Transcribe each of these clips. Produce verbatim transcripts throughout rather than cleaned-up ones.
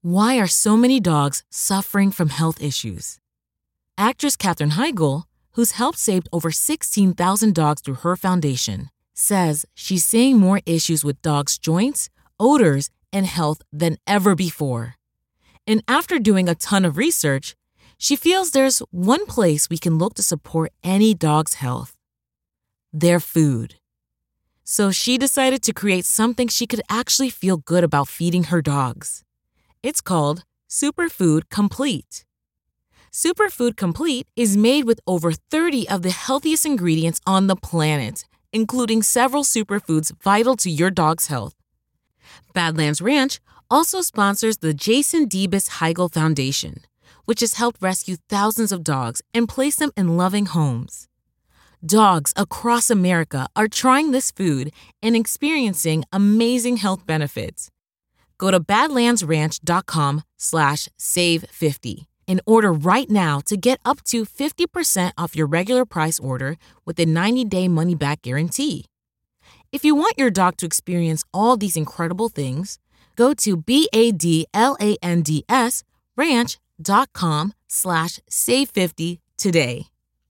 Why are so many dogs suffering from health issues? Actress Katherine Heigl, who's helped save over sixteen thousand dogs through her foundation, says she's seeing more issues with dogs' joints, odors, and health than ever before. And after doing a ton of research, she feels there's one place we can look to support any dog's health: their food. So she decided to create something she could actually feel good about feeding her dogs. It's called Superfood Complete. Superfood Complete is made with over thirty of the healthiest ingredients on the planet, including several superfoods vital to your dog's health. Badlands Ranch also sponsors the Jason Debus Heigl Foundation, which has helped rescue thousands of dogs and place them in loving homes. Dogs across America are trying this food and experiencing amazing health benefits. Go to badlandsranch.com slash save 50 and order right now to get up to fifty percent off your regular price order with a ninety-day money-back guarantee. If you want your dog to experience all these incredible things, go to B-A-D-L-A-N-D-S ranch.com slash save 50 today.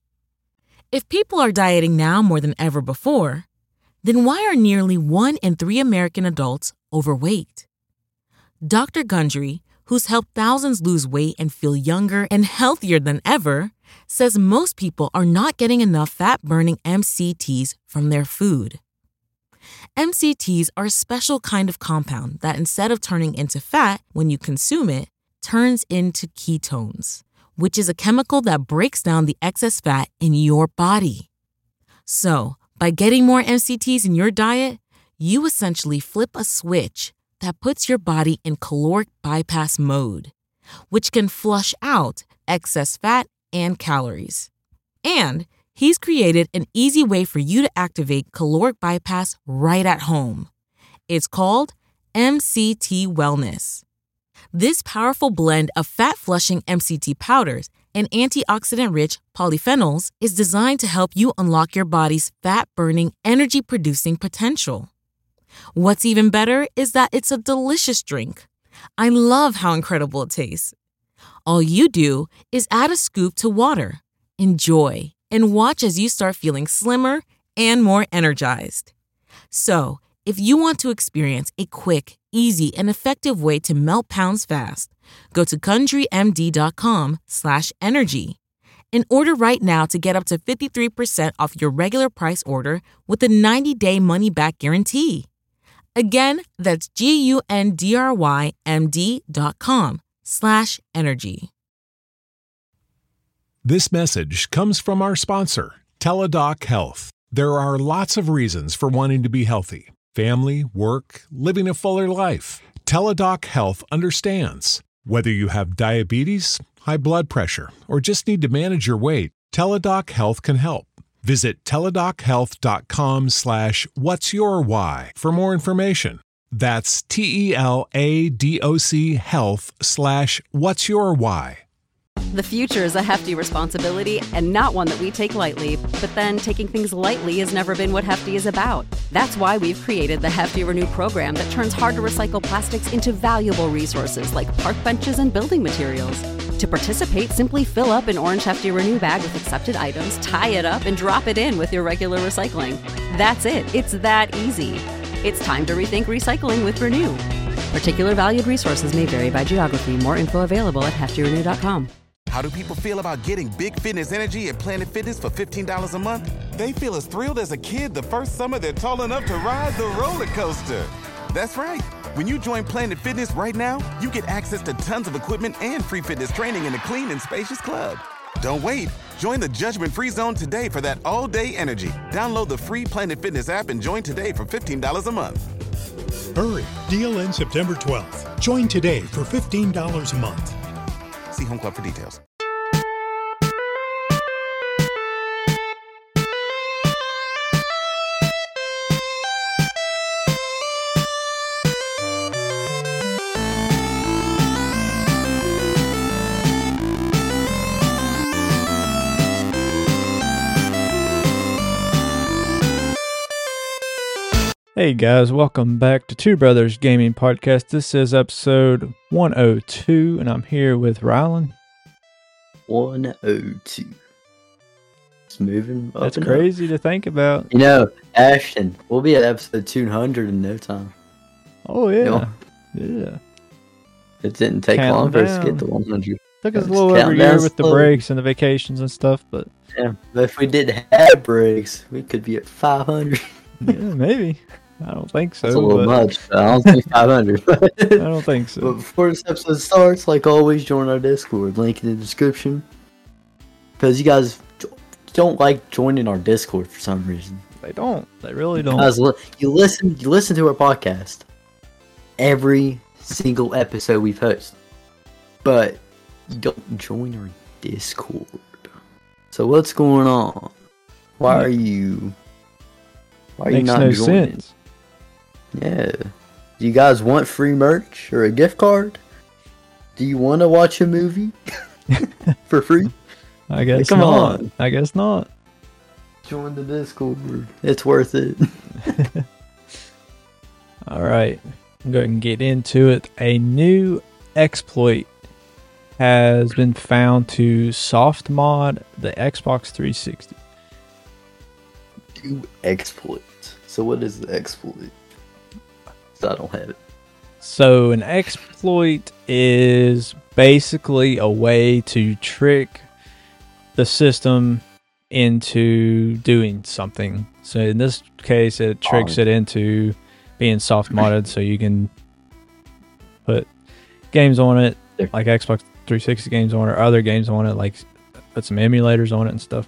If people are dieting now more than ever before, then why are nearly one in three American adults overweight? Doctor Gundry, who's helped thousands lose weight and feel younger and healthier than ever, says most people are not getting enough fat-burning M C Ts from their food. M C Ts are a special kind of compound that, instead of turning into fat when you consume it, turns into ketones, which is a chemical that breaks down the excess fat in your body. So, by getting more M C Ts in your diet, you essentially flip a switch that puts your body in caloric bypass mode, which can flush out excess fat and calories. And he's created an easy way for you to activate caloric bypass right at home. It's called M C T Wellness. This powerful blend of fat-flushing M C T powders and antioxidant-rich polyphenols is designed to help you unlock your body's fat-burning, energy-producing potential. What's even better is that it's a delicious drink. I love how incredible it tastes. All you do is add a scoop to water, enjoy, and watch as you start feeling slimmer and more energized. So, if you want to experience a quick, easy, and effective way to melt pounds fast, go to GundryMD.com slash energy and order right now to get up to fifty-three percent off your regular price order with a ninety-day money-back guarantee. Again, that's G-U-N-D-R-Y-M-D.com slash energy. This message comes from our sponsor, Teladoc Health. There are lots of reasons for wanting to be healthy. Family, work, living a fuller life. Teladoc Health understands. Whether you have diabetes, high blood pressure, or just need to manage your weight, Teladoc Health can help. Visit teladochealth.com slash what's your why for more information. That's T-E-L-A-D-O-C health slash what's your why. The future is a hefty responsibility and not one that we take lightly. But then taking things lightly has never been what Hefty is about. That's why we've created the Hefty Renew program that turns hard-to-recycle plastics into valuable resources like park benches and building materials. To participate, simply fill up an orange Hefty Renew bag with accepted items, tie it up, and drop it in with your regular recycling. That's it. It's that easy. It's time to rethink recycling with Renew. Particular valued resources may vary by geography. More info available at hefty renew dot com. How do people feel about getting big fitness energy at Planet Fitness for fifteen dollars a month? They feel as thrilled as a kid the first summer they're tall enough to ride the roller coaster. That's right. When you join Planet Fitness right now, you get access to tons of equipment and free fitness training in a clean and spacious club. Don't wait. Join the judgment-free zone today for that all-day energy. Download the free Planet Fitness app and join today for fifteen dollars a month. Hurry. Deal ends September twelfth. Join today for fifteen dollars a month. See Home Club for details. Hey Hey guys, welcome back to Two Brothers Gaming Podcast. This is episode one oh two, and I'm here with Rylan. one oh two. It's moving up. That's and crazy up. to think about. You know, Ashton, we'll be at episode two hundred in no time. Oh, yeah. You know? Yeah. It didn't take Count long for us to down. get to one hundred. Took us a Just little count over a year down with the slowly. breaks and the vacations and stuff, but Yeah, but if we didn't have breaks, we could be at five hundred. yeah, maybe. I don't think so. That's a little but much. But I don't think five hundred. I don't think But so. before this episode starts, like always, join our Discord. Link in the description. Because you guys don't like joining our Discord for some reason. They don't. They really don't. Guys, li- you listen. You listen to our podcast every single episode we post, but you don't join our Discord. So what's going on? Why are you? Why are you Makes not no joining? sense. Yeah. Do you guys want free merch or a gift card? Do you want to watch a movie for free? I guess come not. on. I guess not. Join the Discord. It's worth it. All right. I'm going to get into it. A new exploit has been found to soft mod the Xbox three sixty. Do exploit. So what is the exploit? So I don't have it. So an exploit is basically a way to trick the system into doing something. So in this case, it tricks it into being soft modded, so you can put games on it, like Xbox three sixty games on it, or other games on it, like put some emulators on it and stuff.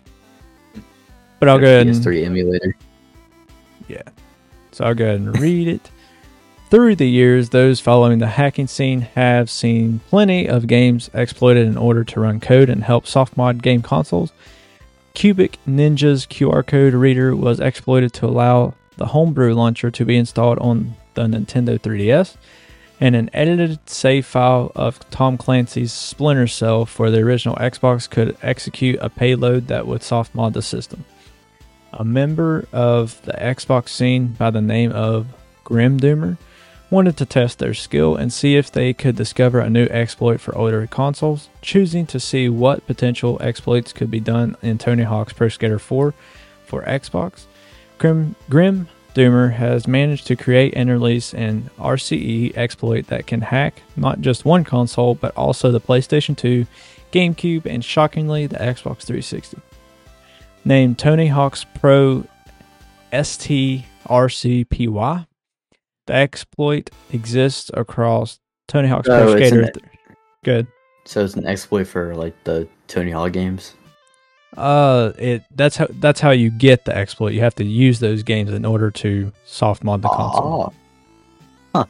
But I'll go ahead P S and three emulator. yeah. So I'll go ahead and read it. Through the years, those following the hacking scene have seen plenty of games exploited in order to run code and help soft mod game consoles. Cubic Ninja's Q R code reader was exploited to allow the homebrew launcher to be installed on the Nintendo three D S, and an edited save file of Tom Clancy's Splinter Cell for the original Xbox could execute a payload that would soft mod the system. A member of the Xbox scene by the name of Grim Doomer wanted to test their skill and see if they could discover a new exploit for older consoles, choosing to see what potential exploits could be done in Tony Hawk's Pro Skater four for Xbox. Grim, Grim Doomer has managed to create and release an R C E exploit that can hack not just one console, but also the PlayStation two, GameCube, and shockingly, the Xbox three sixty. Named Tony Hawk's Pro S T R C P Y, the exploit exists across Tony Hawk's Oh, Pro it's Skater. an- Th- Good. So it's an exploit for like the Tony Hawk games. Uh, it that's how that's how you get the exploit. You have to use those games in order to soft mod the console. Oh,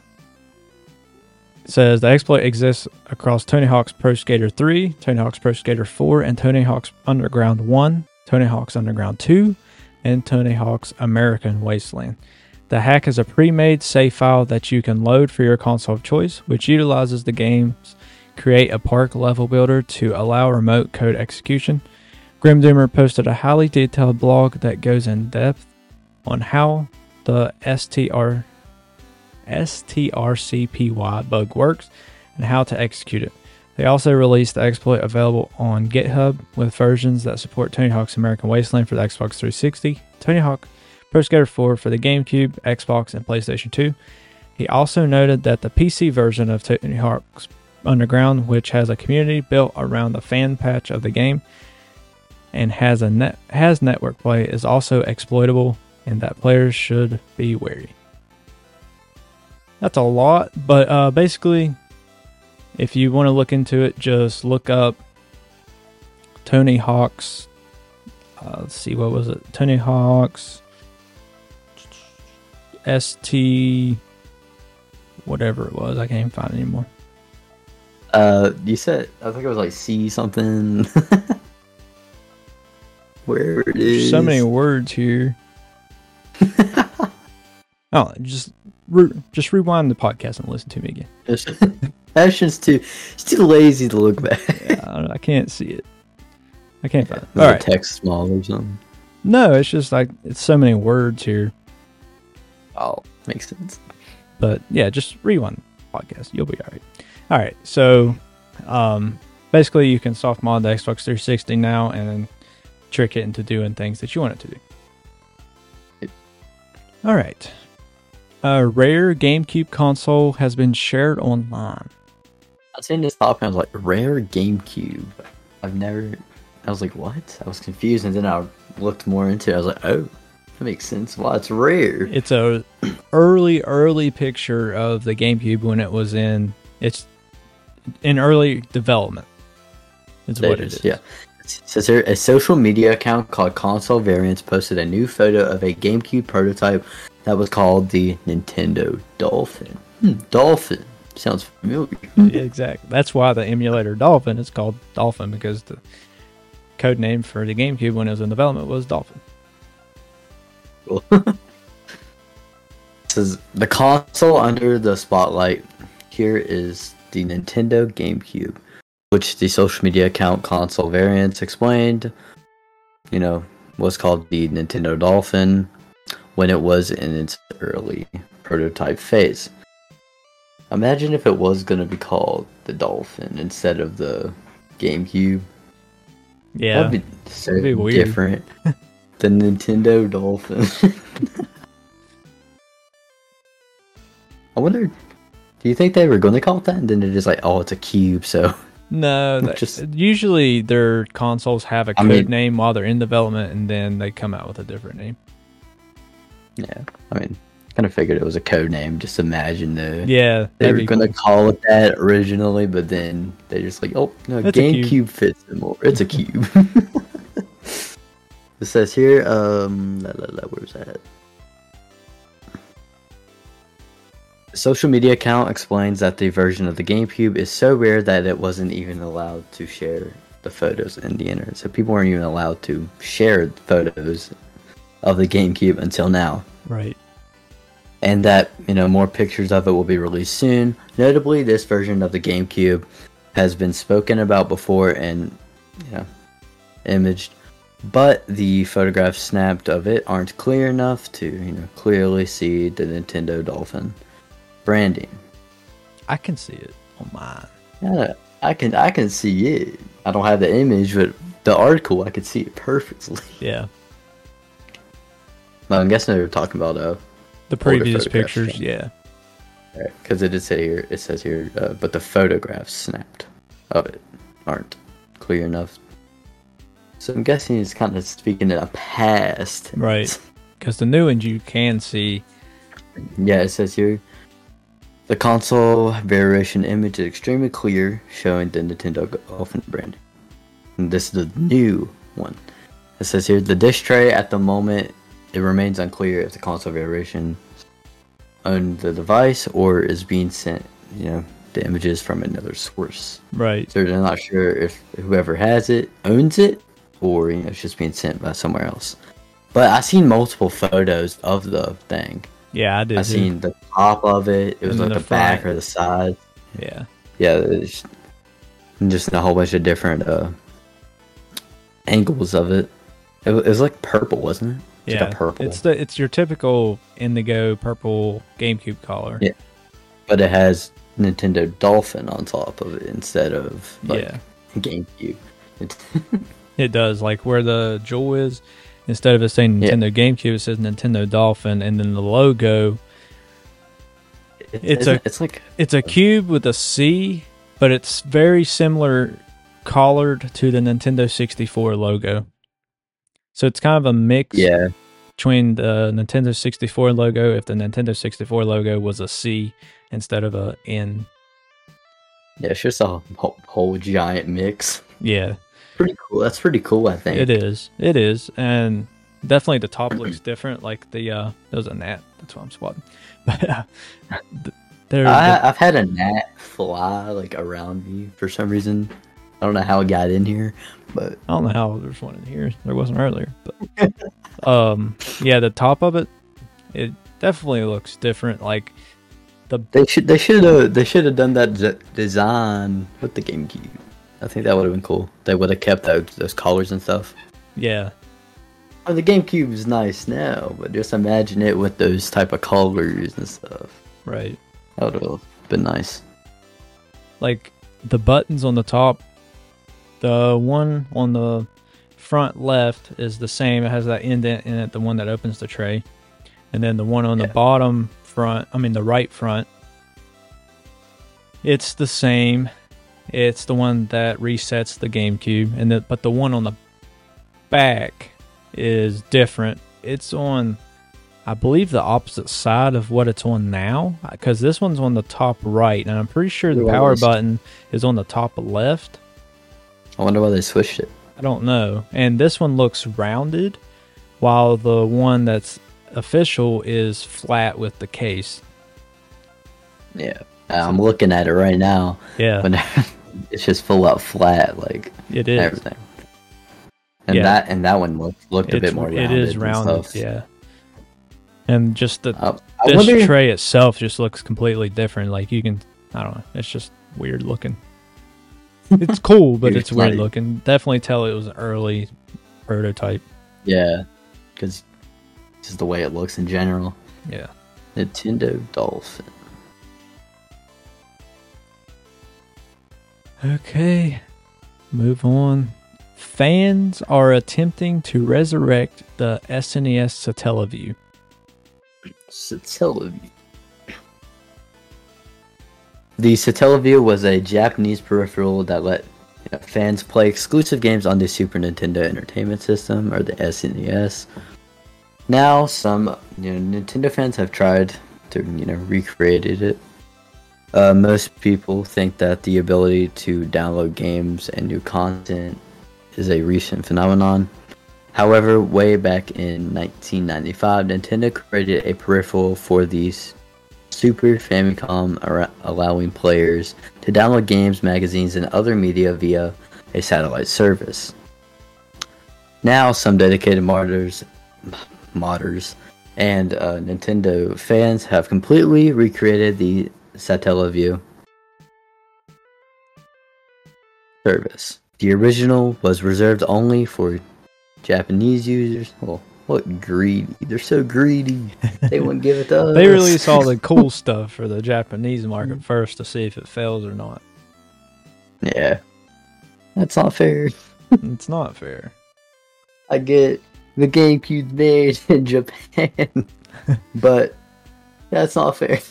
It says the exploit exists across Tony Hawk's Pro Skater three, Tony Hawk's Pro Skater four, and Tony Hawk's Underground one, Tony Hawk's Underground two, and Tony Hawk's American Wasteland. The hack is a pre-made save file that you can load for your console of choice, which utilizes the game's create a park level builder to allow remote code execution. Grim Doomer posted a highly detailed blog that goes in depth on how the S T R S T R C P Y bug works and how to execute it. They also released the exploit available on GitHub with versions that support Tony Hawk's American Wasteland for the Xbox three sixty, Tony Hawk Pro Skater four for the GameCube, Xbox, and PlayStation two. He also noted that the P C version of Tony Hawk's Underground, which has a community built around the fan patch of the game and has a net has network play, is also exploitable, and that players should be wary. That's a lot, but uh, basically, if you want to look into it, just look up Tony Hawk's. Uh, let's see, what was it? Tony Hawk's S T, whatever it was. I can't even find it anymore. uh, you said I think it was like C something. Where it There's is? so many words here. Oh, just re- just rewind the podcast and listen to me again. Ashton's too, he's too lazy to look back. Yeah, I, don't know, I can't see it. I can't find it. Is All the right. text small or something? No, it's just like it's so many words here. Oh, makes sense. But yeah, just rewind the podcast. You'll be all right. All right. So um, basically, you can soft mod the Xbox three sixty now and trick it into doing things that you want it to do. Yep. All right. A rare GameCube console has been shared online. I was seeing this topic, I was like, rare GameCube. I've never, I was like, what? I was confused, and then I looked more into it. I was like, oh, that makes sense. Well, it's rare. It's a early, early picture of the GameCube when it was in, it's in early development. Is what it is. Yeah. It says here, a social media account called Console Variants posted a new photo of a GameCube prototype that was called the Nintendo Dolphin. Hmm, Dolphin. Sounds familiar. Yeah, exactly. That's why the emulator Dolphin is called Dolphin, because the code name for the GameCube when it was in development was Dolphin. Cool. It says the console under the spotlight here is the Nintendo GameCube, which the social media account Console Variants explained, you know, was called the Nintendo Dolphin when it was in its early prototype phase. Imagine if it was going to be called the Dolphin instead of the GameCube. Yeah. That'd be so That'd be weird. different. The Nintendo Dolphin. I wonder, do you think they were going to call it that? And then they're just like, oh, it's a cube, so... No, that, Just- usually their consoles have a I code mean- name while they're in development, and then they come out with a different name. Yeah, I mean, kind of figured it was a code name. Just imagine the Yeah, they that'd were be going to cool. call it that originally, but then they just like, oh no, It's a cube. GameCube fits it more. It's a cube. It says here, um, la, la, la, where's that? The social media account explains that the version of the GameCube is so rare that it wasn't even allowed to share the photos in the internet. So people weren't even allowed to share photos of the GameCube until now. Right. And that, you know, more pictures of it will be released soon. Notably, this version of the GameCube has been spoken about before and, you know, imaged, but the photographs snapped of it aren't clear enough to, you know, clearly see the Nintendo Dolphin branding. I can see it on mine. Yeah, I can I can see it. I don't have the image, but the article I can see it perfectly. Yeah. Well, I'm guessing they were talking about uh The previous photographs, pictures, yeah. yeah. because it did say here. It says here, uh, but the photographs snapped of it aren't clear enough. So I'm guessing it's kind of speaking in a past. Right. Because the new ones you can see. Yeah, it says here, the console variation image is extremely clear, showing the Nintendo Dolphin brand. And this is the new one. It says here, the disc tray at the moment, it remains unclear if the console variation on the device or is being sent, you know, the images from another source. Right. So they're not sure if whoever has it owns it or, you know, it's just being sent by somewhere else. But I've seen multiple photos of the thing. Yeah, I did. I too. seen the top of it. It was And like the the, back front. or the side. Yeah. Yeah, it's just a whole bunch of different uh, angles of it. It, wa- it was like purple, wasn't it? It's Yeah. like a purple. It's the it's your typical indigo purple GameCube color. Yeah. But it has Nintendo Dolphin on top of it instead of like Yeah. GameCube. It's It does, like where the jewel is, instead of it saying Yeah. Nintendo GameCube, it says Nintendo Dolphin, and then the logo, it's, It's a- it's like it's a cube with a C, but it's very similar colored to the Nintendo sixty-four logo. So it's kind of a mix yeah. between the Nintendo sixty-four logo, if the Nintendo sixty-four logo was a C instead of a N. Yeah, it's just a whole, whole giant mix. Yeah, Pretty cool. That's pretty cool, I think. it is. It is. And definitely the top looks different. Like the, uh, there's a gnat. That's what I'm spotting. But uh, th- there, I, I've had a gnat fly like around me for some reason. I don't know how it got in here, but I don't know how there's one in here. There wasn't earlier, but um, yeah, the top of it, it definitely looks different. Like the they should they should have they should have done that d- design with the GameCube. I think that would have been cool. They would have kept those those collars and stuff. yeah, Oh, the GameCube is nice now, but just imagine it with those type of colors and stuff. Right. That would have been nice. Like the buttons on the top, the one on the front left is the same. It has that indent in it, the one that opens the tray. And then the one on yeah. the bottom front, I mean the right front, it's the same. It's the one that resets the GameCube, and the, but the one on the back is different. It's on, I believe, the opposite side of what it's on now, because this one's on the top right, and I'm pretty sure the power button is on the top left. I wonder why they switched it. I don't know. And this one looks rounded, while the one that's official is flat with the case. Yeah, I'm looking at it right now. Yeah, but it's just full out flat, like it is everything. And yeah. that and that one looked looked it's, a bit more rounded. It is rounded, stuff. yeah. And just the uh, this wonder... tray itself just looks completely different. Like you can, I don't know, it's just weird looking. It's cool, but it's weird looking. Definitely tell it was an early prototype. Yeah, because just the way it looks in general. Yeah. Nintendo Dolphin. Okay, move on. Fans are attempting to resurrect the S N E S Satellaview. Satellaview. The Satellaview was a Japanese peripheral that let you know, fans play exclusive games on the Super Nintendo Entertainment System, or the S N E S. Now, some you know, Nintendo fans have tried to you know recreate it. Uh, most people think that the ability to download games and new content is a recent phenomenon. However, way back in nineteen ninety-five, Nintendo created a peripheral for the Super Famicom, allowing players to download games, magazines, and other media via a satellite service. Now, some dedicated modders, modders and uh, Nintendo fans have completely recreated the Satellaview service. The original was reserved only for Japanese users. Well, what greedy. They're so greedy. They wouldn't give it to us. They release all the cool stuff for the Japanese market first to see if it fails or not. Yeah. That's not fair. It's not fair. I get the GameCube's made in Japan, but that's not fair.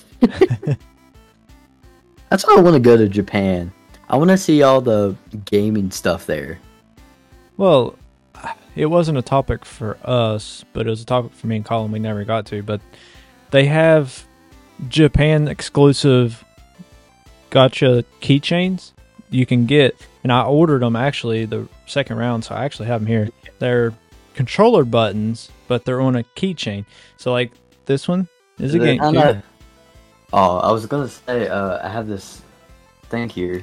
That's why I want to go to Japan. I want to see all the gaming stuff there. Well, it wasn't a topic for us, but it was a topic for me and Colin we never got to. But they have Japan exclusive gacha keychains you can get. And I ordered them actually the second round, so I actually have them here. They're controller buttons, but they're on a keychain. So like this one is a GameCube. Oh, I was gonna say, uh, I have this thing here.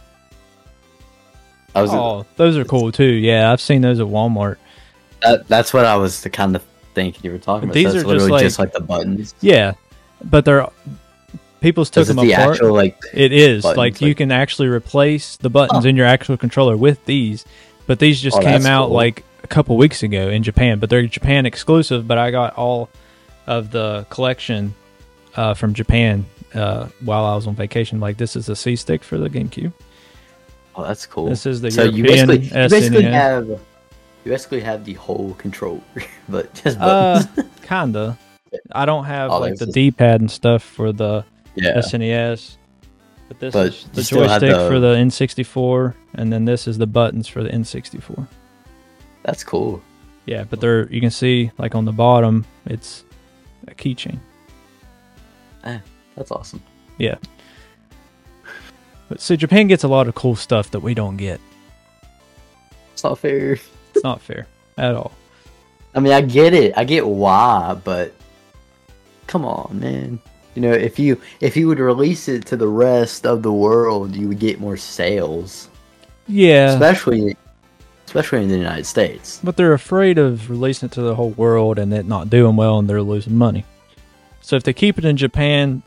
I was. Oh, those are cool too. Yeah, I've seen those at Walmart. That, that's what I was the kind of thinking you were talking about. These so are literally just like, just like the buttons. Yeah, but they're people's took them the apart. Actual, like, it is buttons, like, like you can actually replace the buttons oh. in your actual controller with these. But these just oh, came out cool. like a couple weeks ago in Japan. But they're Japan exclusive. But I got all of the collection uh, from Japan uh, while I was on vacation. Like this is a C stick for the GameCube. Oh, that's cool. This is the so European you basically, S N E S. you basically have you basically have the whole controller, but just buttons. Uh, kinda. I don't have oh, like the just... D-pad and stuff for the yeah. S N E S. But this but is the joystick the... for the N sixty-four, and then this is the buttons for the N sixty-four. That's cool. Yeah, but they're you can see like on the bottom, it's a keychain. Eh, that's awesome. Yeah. But so Japan gets a lot of cool stuff that we don't get. It's not fair. It's not fair at all. I mean, I get it. I get why, but come on, man. You know, if you if you would release it to the rest of the world, you would get more sales. Yeah. Especially especially in the United States. But they're afraid of releasing it to the whole world and it not doing well and they're losing money. So if they keep it in Japan,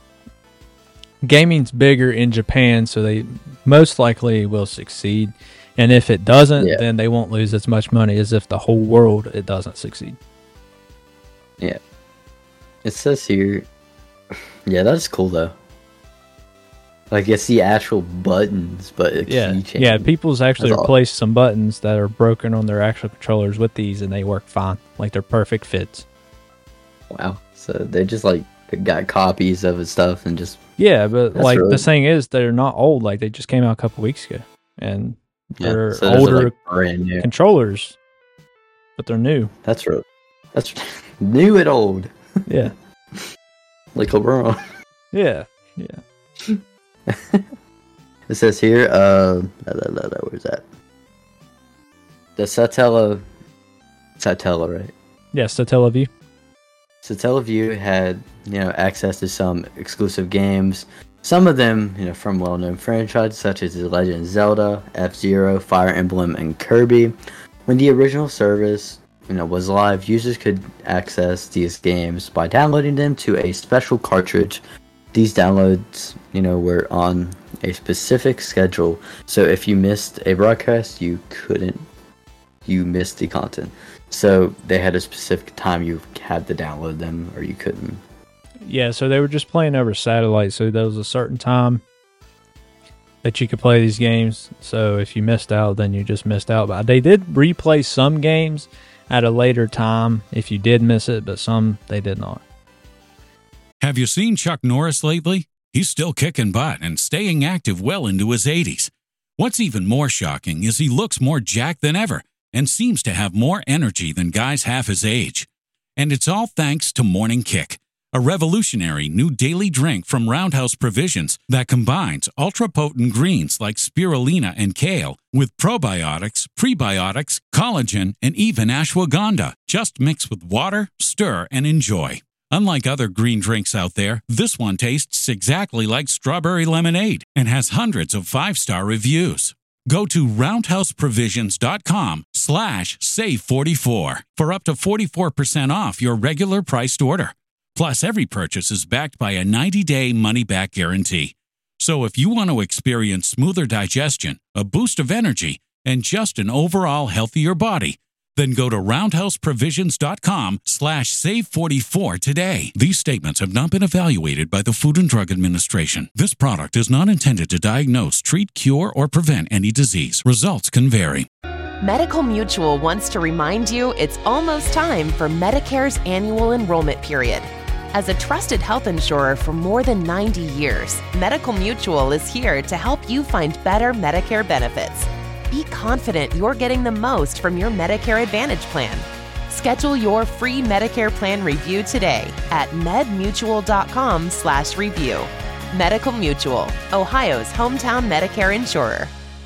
gaming's bigger in Japan, so they most likely will succeed. And if it doesn't, Yeah. then they won't lose as much money as if the whole world it doesn't succeed. Yeah. It says here. Yeah, that's cool though. Like it's the actual buttons, but a Yeah, keychain. yeah. People's actually That's all. replaced some buttons that are broken on their actual controllers with these, and they work fine. Like they're perfect fits. Wow. So they just like got copies of his stuff and just Yeah, but That's like really- the thing is, they're not old. Like they just came out a couple weeks ago, and yeah, they're so those are, older like, brand new. controllers, but they're new. That's real. That's new and old, Yeah, like LeBron. yeah, yeah. It says here, uh, la, la, la, la, where's that? The Satella, Satella, right? Yes, to Tel Aviv. Satellaview had, you know, access to some exclusive games. Some of them, you know, from well-known franchises such as The Legend of Zelda, F-Zero, Fire Emblem, and Kirby. When the original service, you know, was live, users could access these games by downloading them to a special cartridge. These downloads, you know, were on a specific schedule, so if you missed a broadcast, you couldn't, you missed the content. So they had a specific time you had to download them, or you couldn't. Yeah, so they were just playing over satellite. So there was a certain time that you could play these games. So if you missed out, then you just missed out. But they did replay some games at a later time if you did miss it, but some they did not. Have you seen Chuck Norris lately? He's still kicking butt and staying active well into his eighties. What's even more shocking is he looks more jacked than ever and seems to have more energy than guys half his age. And it's all thanks to Morning Kick, a revolutionary new daily drink from Roundhouse Provisions that combines ultra-potent greens like spirulina and kale with probiotics, prebiotics, collagen, and even ashwagandha. Just mix with water, stir, and enjoy. Unlike other green drinks out there, this one tastes exactly like strawberry lemonade and has hundreds of five-star reviews. Go to roundhouseprovisions.com slash save 44 for up to forty-four percent off your regular priced order. Plus, every purchase is backed by a ninety-day money-back guarantee. So if you want to experience smoother digestion, a boost of energy, and just an overall healthier body, then go to roundhouseprovisions.com slash save 44 today. These statements have not been evaluated by the Food and Drug Administration. This product is not intended to diagnose, treat, cure, or prevent any disease. Results can vary. Medical Mutual wants to remind you it's almost time for Medicare's annual enrollment period. As a trusted health insurer for more than ninety years, Medical Mutual is here to help you find better Medicare benefits. Be confident you're getting the most from your Medicare Advantage plan. Schedule your free Medicare plan review today at medmutual.com slash review. Medical Mutual, Ohio's hometown Medicare insurer.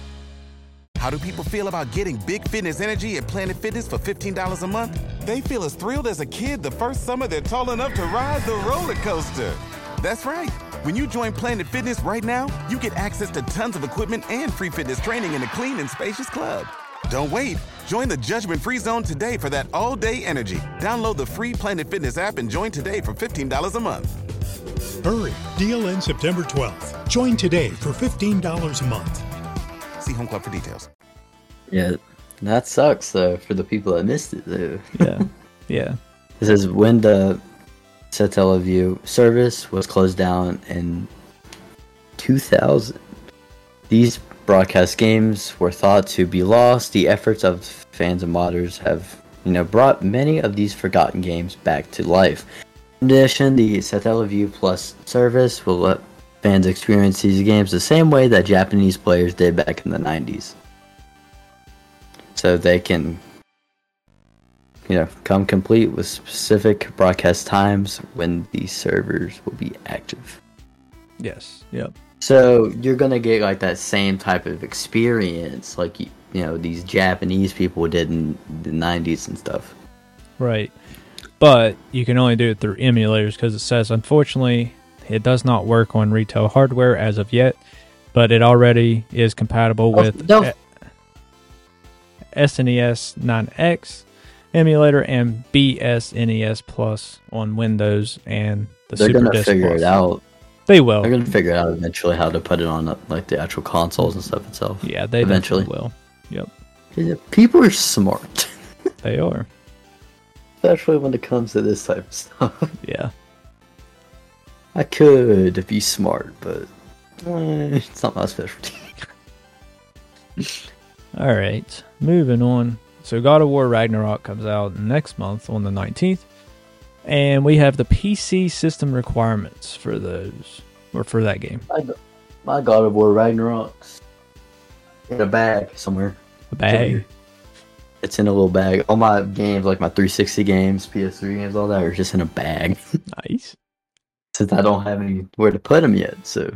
How do people feel about getting big fitness energy at Planet Fitness for fifteen dollars a month? They feel as thrilled as a kid the first summer they're tall enough to ride the roller coaster. That's right. When you join Planet Fitness right now, you get access to tons of equipment and free fitness training in a clean and spacious club. Don't wait. Join the judgment-free zone today for that all-day energy. Download the free Planet Fitness app and join today for fifteen dollars a month. Hurry! Deal ends September twelfth. Join today for fifteen dollars a month. See Home Club for details. Yeah, that sucks though for the people that missed it though. Yeah, yeah. This is when the Satellaview service was closed down in two thousand. These broadcast games were thought to be lost. The efforts of fans and modders have, you know, brought many of these forgotten games back to life. In addition, the Satellaview Plus service will let fans experience these games the same way that Japanese players did back in the nineties. So they can, you know, come complete with specific broadcast times when these servers will be active. Yes. Yep. So you're gonna get like that same type of experience, like you, you know, these Japanese people did in the nineties and stuff. Right. But you can only do it through emulators because it says, unfortunately, it does not work on retail hardware as of yet, but it already is compatible with no. S N E S nine X emulator and B S N E S Plus on Windows and the They're Super gonna Disc figure Plus. it out. They will. They're gonna figure it out eventually how to put it on like the actual consoles and stuff itself. Yeah, they eventually will. Yep. People are smart. They are. Especially when it comes to this type of stuff. Yeah. I could be smart, but eh, it's not my specialty. Alright, moving on. So God of War Ragnarok comes out next month on the nineteenth. And we have the P C system requirements for those, or for that game. My, my God of War Ragnarok's in a bag somewhere. A bag? It's in a little bag. All my games, like my three sixty games, P S three games, all that, are just in a bag. Nice. Since I don't have anywhere to put them yet, so.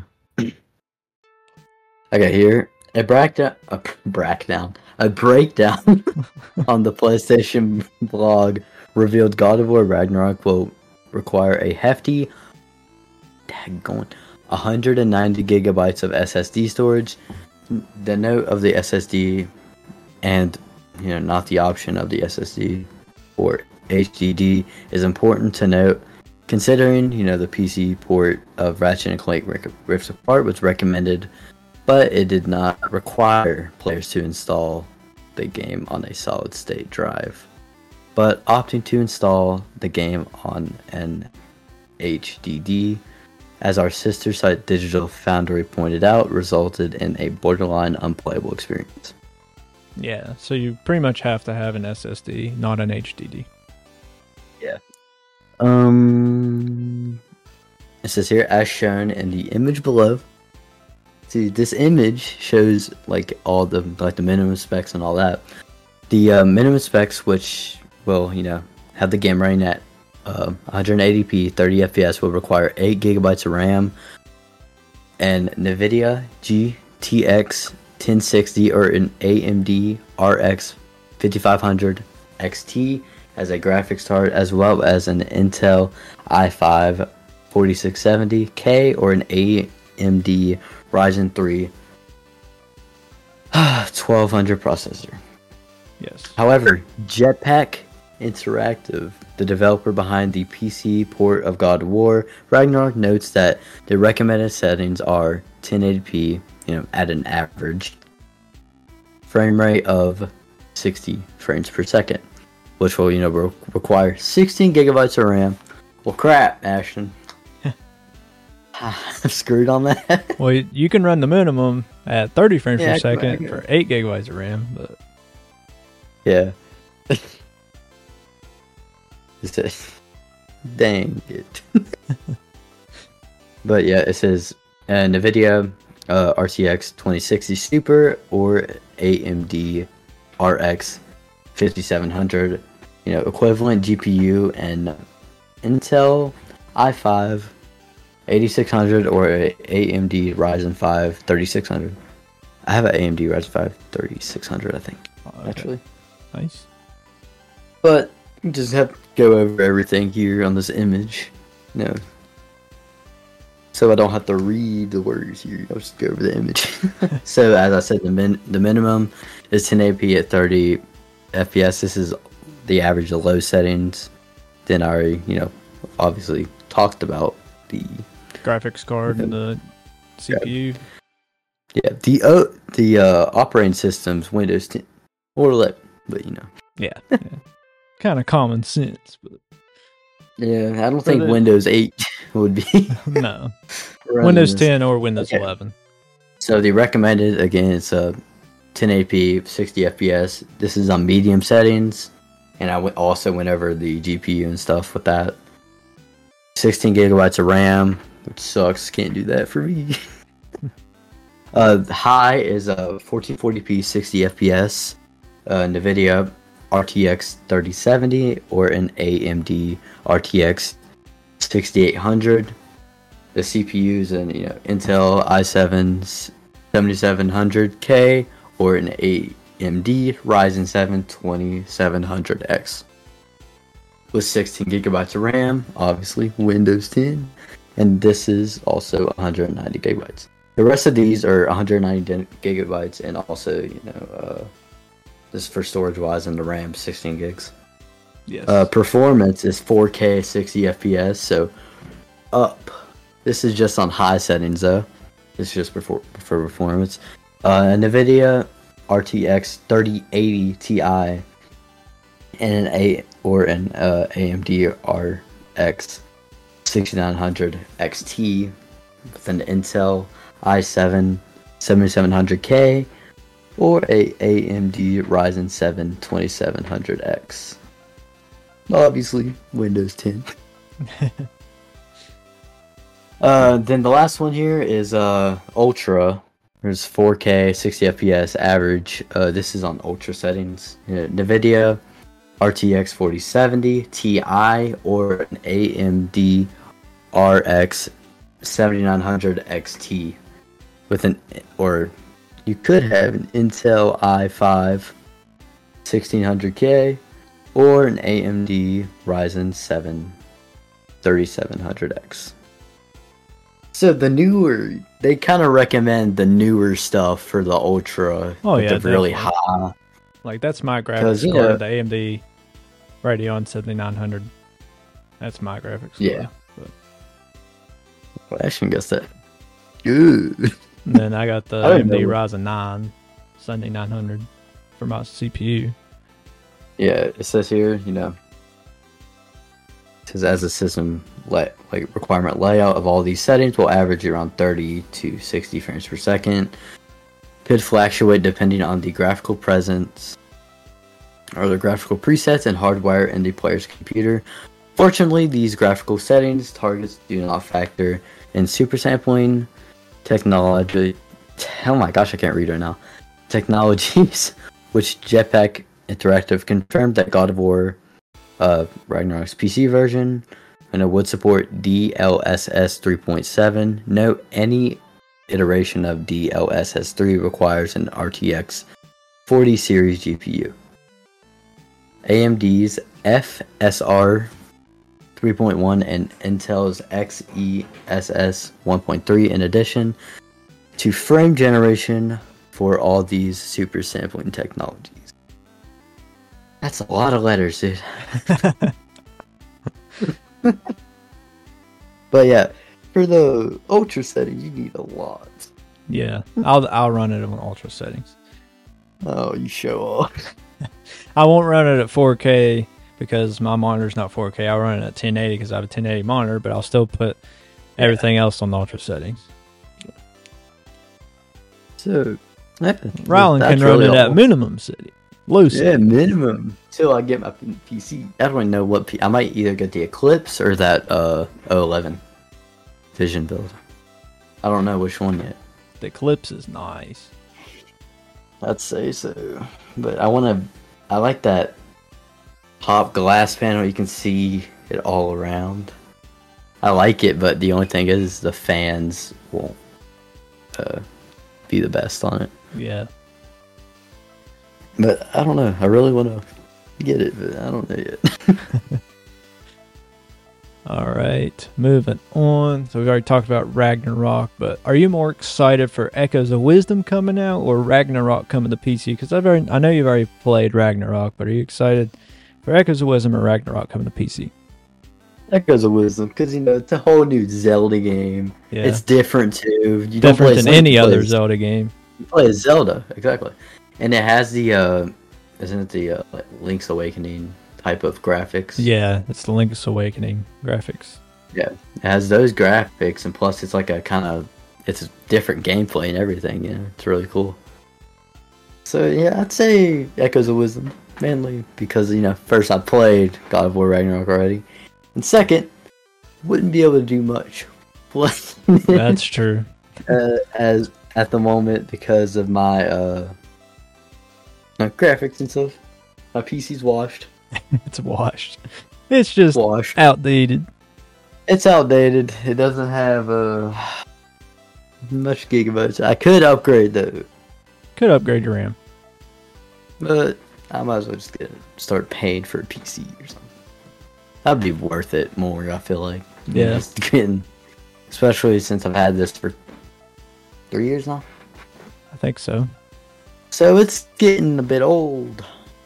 Okay, here. A breakdown, a breakdown, a breakdown on the PlayStation blog revealed God of War Ragnarok will require a hefty, daggone, one hundred ninety gigabytes of S S D storage. The note of the S S D, and you know, not the option of the S S D or H D D, is important to note, considering you know the P C port of Ratchet and Clank Rift Apart was recommended, but it did not require players to install the game on a solid state drive. But opting to install the game on an H D D, as our sister site Digital Foundry pointed out, resulted in a borderline unplayable experience. Yeah, so you pretty much have to have an S S D, not an H D D. Yeah. Um, it says here, as shown in the image below. See, this image shows like all the like the minimum specs and all that. The uh, minimum specs, which will you know have the game running at uh, ten eighty p, thirty F P S, will require eight gigabytes of RAM, and NVIDIA G T X ten sixty or an A M D R X fifty-five hundred X T as a graphics card, as well as an Intel i five forty-six seventy K or an A M D Ryzen three twelve hundred processor. Yes. However, Jetpack Interactive, the developer behind the P C port of God of War Ragnarok, notes that the recommended settings are ten eighty p, you know, at an average frame rate of sixty frames per second, which will, you know, re- require sixteen gigabytes of RAM. Well, crap, Ashton. I'm screwed on that. Well, you can run the minimum at thirty frames Yeah, per I can- I second can- for eight gigabytes of RAM, but Yeah. It says, dang it. But yeah, it says uh, NVIDIA uh, R T X twenty sixty Super or A M D R X fifty-seven hundred, you know, equivalent G P U, and Intel i five eighty-six hundred or a A M D Ryzen five thirty-six hundred. I have an A M D Ryzen five thirty-six hundred, I think, okay. actually. Nice. But you just have to go over everything here on this image, you know, so I don't have to read the words here. I'll just go over the image. So as I said, the min the minimum is ten eighty p at thirty F P S. This is the average of low settings. Then I already, you know, obviously talked about the Graphics card and the C P U. yeah the uh, the uh, operating system's Windows ten or eleven, but you know. Yeah. yeah. Kind of common sense, but Yeah, I don't think it- Windows eight would be. no. running Windows this. ten or Windows Okay. eleven. So the recommended, again, it's uh, ten eighty p, sixty F P S. This is on medium settings, and I w- also went over the G P U and stuff with that. sixteen gigabytes of RAM, which sucks. Can't do that for me. uh, high is uh, fourteen forty p, sixty F P S. Uh, NVIDIA R T X thirty seventy or an A M D R T X sixty-eight hundred. The C P Us and you know Intel i seven seventy-seven hundred K or an A M D Ryzen seven twenty-seven hundred X with sixteen gigabytes of RAM, obviously Windows ten, and this is also one hundred ninety gigabytes. The rest of these are one hundred ninety gigabytes, and also you know uh, this is for storage wise, and the RAM sixteen gigs. Yes. Uh, performance is four K sixty F P S, so up. This is just on high settings though. This is just for, for performance. Uh, NVIDIA R T X thirty eighty Ti and an A or an uh, A M D R X sixty-nine hundred X T with an Intel i seven seventy-seven hundred K or a A M D Ryzen seven twenty-seven hundred X. Obviously, Windows ten. uh, then the last one here is uh, Ultra. There's four K, sixty F P S average. Uh, this is on Ultra settings. Uh, NVIDIA R T X forty seventy Ti or an A M D R X seventy-nine hundred X T with an, or you could have an Intel i five sixteen hundred K or an A M D Ryzen seven thirty-seven hundred X. So the newer, they kind of recommend the newer stuff for the Ultra. Oh yeah, the really definitely. high. Like that's my graphics you card, know- the A M D Radeon seventy-nine hundred. That's my graphics card. Yeah. But Well, I shouldn't guess that. Good. then I got the I A didn't M D know. Ryzen nine seventy-nine hundred for my C P U. Yeah, it says here, you know, it says as a system la- like requirement layout of all these settings will average around thirty to sixty frames per second. Could fluctuate depending on the graphical presence or the graphical presets and hardware in the player's computer. Fortunately, these graphical settings targets do not factor in super sampling technology. Oh my gosh, I can't read right now. Technologies, which Jetpack Interactive confirmed that God of War uh, Ragnarok's P C version and it would support D L S S three point seven. Note, any iteration of D L S S three requires an R T X forty series G P U. A M D's F S R three point one and Intel's X E S S one point three in addition to frame generation for all these super sampling technologies. That's a lot of letters, dude. But yeah, for the ultra setting, you need a lot. Yeah, I'll I'll run it on ultra settings. Oh, you show off. I won't run it at four K because my monitor's not four K. I'll run it at ten eighty because I have a ten eighty monitor, but I'll still put everything else on the ultra settings. So, yeah, Rylan that's can run really it at all. minimum setting. Low Yeah, setting. minimum. Till I get my P C. I don't even know what P- I might either get the Eclipse or that uh O eleven Vision build. I don't know which one yet. The Eclipse is nice. I'd say so, but I want to. I like that top glass panel. You can see it all around. I like it, but the only thing is the fans won't uh, be the best on it. Yeah. But I don't know. I really want to get it, but I don't know yet. All right, moving on. So we've already talked about Ragnarok, but are you more excited for Echoes of Wisdom coming out or Ragnarok coming to P C? Because I've already, I know you've already played Ragnarok, but are you excited for Echoes of Wisdom or Ragnarok coming to P C? Echoes of Wisdom, because you know it's a whole new Zelda game. Yeah. It's different too. You don't Different play as than Link, any you play other as- Zelda game. You play as Zelda, exactly, and it has the uh, isn't it the uh, like Link's Awakening type of graphics? Yeah, it's the Link's Awakening graphics. Yeah, it has those graphics, and plus it's like a kind of it's a different gameplay and everything. Yeah, it's really cool. So yeah, I'd say Echoes of Wisdom mainly because you know first I played God of War Ragnarok already, and second wouldn't be able to do much. That's true. uh, as at the moment because of my uh, my graphics and stuff. My P C's washed. It's washed. It's just Washed. outdated. It's outdated. It doesn't have uh, much gigabytes. I could upgrade though, Could upgrade your RAM. but I might as well just get start paying for a P C or something. That'd be worth it more. I feel like. Yeah. Just getting, especially since I've had this for three years now. I think so. So it's getting a bit old.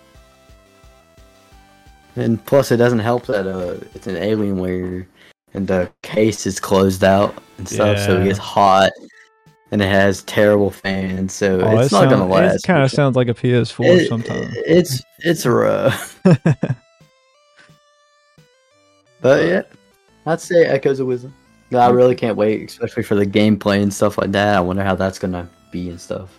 And plus it doesn't help that uh it's an Alienware and the case is closed out and stuff, so Yeah. it gets hot. and it has terrible fans, so Oh, it's it not sound- gonna last. It kind of sounds like a P S four It- sometimes. It's it's rough. But yeah, I'd say Echoes of Wisdom. I really can't wait, especially for the gameplay and stuff like that. I wonder how that's gonna be and stuff.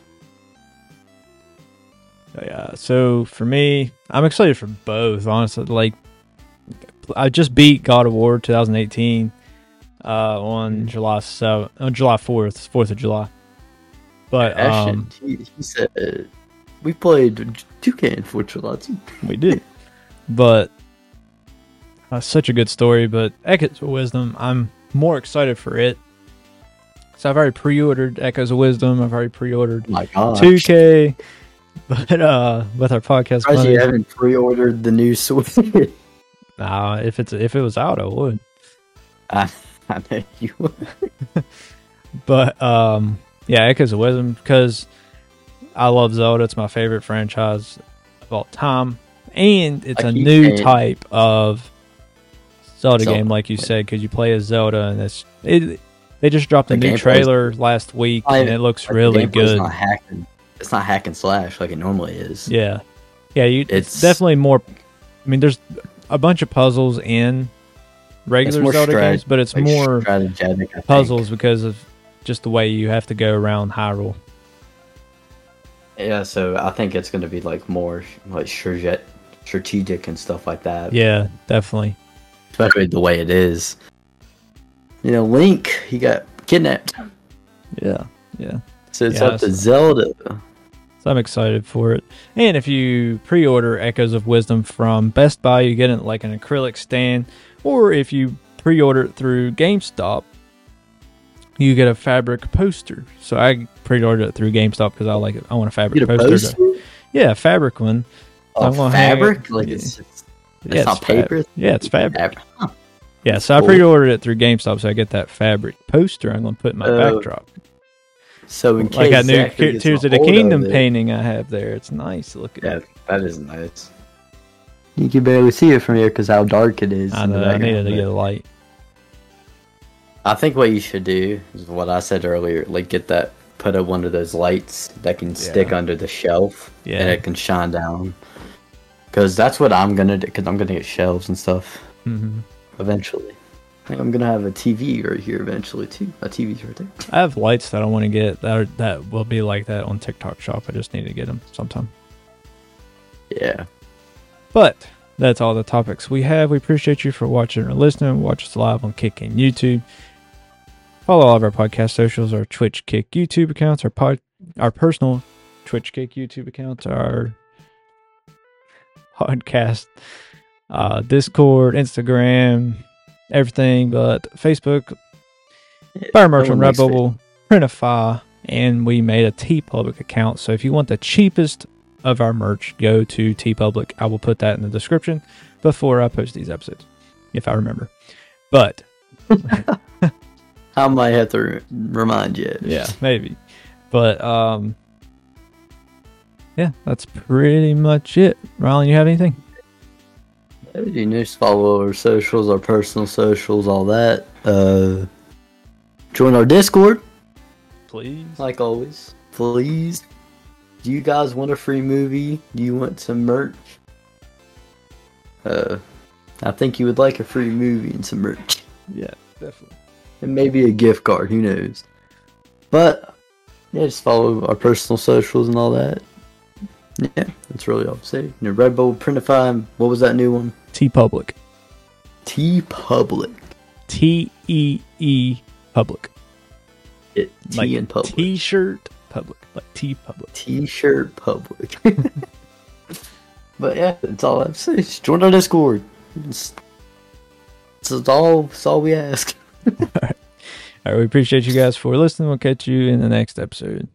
Yeah, so for me, I'm excited for both, honestly. Like, I just beat God of War twenty eighteen uh, on July seventh, on July fourth, fourth of July. But um, Ashton, he, he said we played two K in fourth of July too. we did. But uh, such a good story. But Echoes of Wisdom, I'm more excited for it. So I've already pre-ordered Echoes of Wisdom. I've already pre-ordered My God, two K. But uh, with our podcast, surprised money, you haven't pre-ordered the new Switch. nah, if it's if it was out, I would. I, I know you would. But um, yeah, Echoes of Wisdom, because I love Zelda. It's my favorite franchise of all time, and it's I a keep new saying- type of Zelda, Zelda. game, like you said, because you play as Zelda, and it's it. They just dropped a The new gameplay's- trailer last week, I- and it looks Like, the really gameplay's good. Not hacking. It's not hack and slash like it normally is. Yeah, yeah. You, it's, It's- definitely more. I mean, there's a bunch of puzzles in regular more Zelda strat- games, but it's like more strategic, I think. puzzles because of just the way you have to go around Hyrule. Yeah, so I think it's going to be like more like strate- strategic and stuff like that. Yeah, definitely. Especially the way it is. You know, Link, he got kidnapped. Yeah, yeah. So it's Yeah, up to so- Zelda. So I'm excited for it. And if you pre-order Echoes of Wisdom from Best Buy, you get it like an acrylic stand. Or if you pre-order it through GameStop, you get a fabric poster. So I pre-ordered it through GameStop because I like it. I want a fabric You get a poster. to- poster? yeah, a fabric one. So Oh, I'm gonna hang it- fabric? Like yeah. it's, it's, Yeah, it's not fab- paper? yeah, it's fabric. Fabric. Huh. Yeah, so I Cool. pre-ordered it through GameStop, so I get that fabric poster. I'm gonna put in my Uh, backdrop. So in case Like that new Zachary gets Tears a of the hold Kingdom it- painting I have there. It's nice looking. Yeah, that is nice. You can barely see it from here because how dark it is. I in the know. I needed background, to but- get a light. I think what you should do is what I said earlier. Like get that, put up one of those lights that can stick Yeah. under the shelf, Yeah. and it can shine down. Because that's what I'm gonna do. Because I'm gonna get shelves and stuff hmm eventually. I think I'm gonna have a T V right here eventually too. A T V's right there. I have lights that I want to get that are, that will be like that on TikTok Shop. I just need to get them sometime. Yeah. But that's all the topics we have. We appreciate you for watching or listening. Watch us live on Kick and YouTube. Follow all of our podcast socials, our Twitch Kick YouTube accounts, our pod, our personal Twitch Kick YouTube accounts, our podcast, uh, Discord, Instagram, everything but Facebook, Fire Merch on No one likes Redbubble, Printify, and we made a TeePublic account. So if you want the cheapest of our merch, go to TeePublic. I will put that in the description before I post these episodes, if I remember. But I might have to re- remind you. yeah, maybe. But um, yeah, that's pretty much it. Rylan, you have anything? You can just follow our socials, our personal socials, all that. Uh, join our Discord, Please. like always. Please. Do you guys want a free movie? Do you want some merch? Uh, I think you would like a free movie and some merch. Yeah, definitely. And maybe a gift card, who knows. But, yeah, just follow our personal socials and all that. Yeah, that's really all to say. You know, Redbubble, Printify, what was that new one? TeePublic. T-Public. T E E Public. It, T Like and Public. T-shirt public. Like TeePublic. T-shirt Public. But yeah, that's all I have to say. Just join our Discord. It's, it's all, it's all we ask. All right, we appreciate you guys for listening. We'll catch you in the next episode.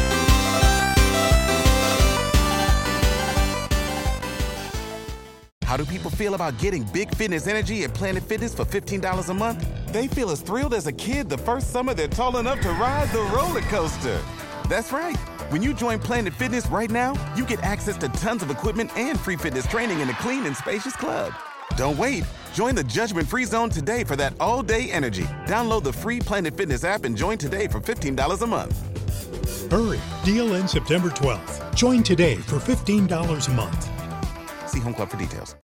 How How do people feel about getting big fitness energy at Planet Fitness for fifteen dollars a month? They feel as thrilled as a kid the first summer they're tall enough to ride the roller coaster. That's right. When you join Planet Fitness right now, you get access to tons of equipment and free fitness training in a clean and spacious club. Don't wait. Join the judgment-free zone today for that all-day energy. Download the free Planet Fitness app and join today for fifteen dollars a month. Hurry! Deal ends September twelfth. Join today for fifteen dollars a month. See Home Club for details.